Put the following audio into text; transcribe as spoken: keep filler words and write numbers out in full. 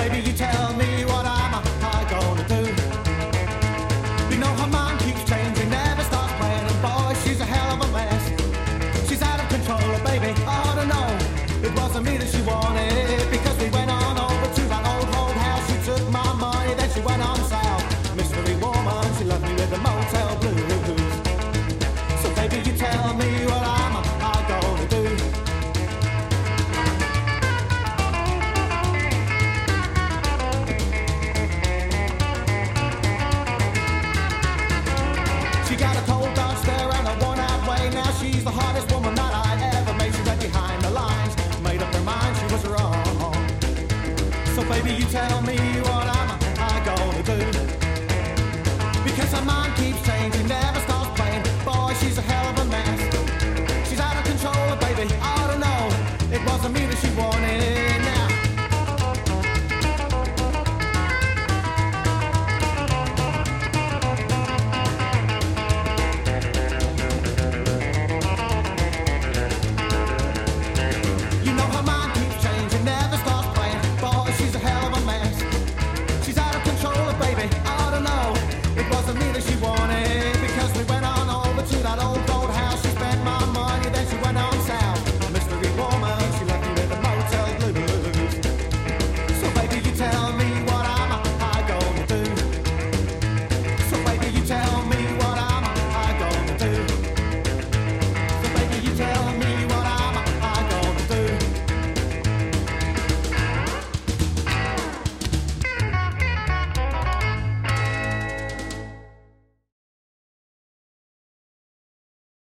baby, you tell me what am I gonna do? You know her mind keeps changing, never stops playing, and boy, she's a hell of a mess. She's out of control, oh baby, I don't know. It wasn't me that she wanted, because we went on over to that old old house. She took my money, then she went on south. Mystery woman, she left me with the motel blues. So baby, you tell me what am I gonna do? She got a cold dark stare and a worn-out way. Now she's the hardest woman that I ever made. She read behind the lines, made up her mind she was wrong. So baby, you tell me what am I gonna do? Because her mind keeps changing, never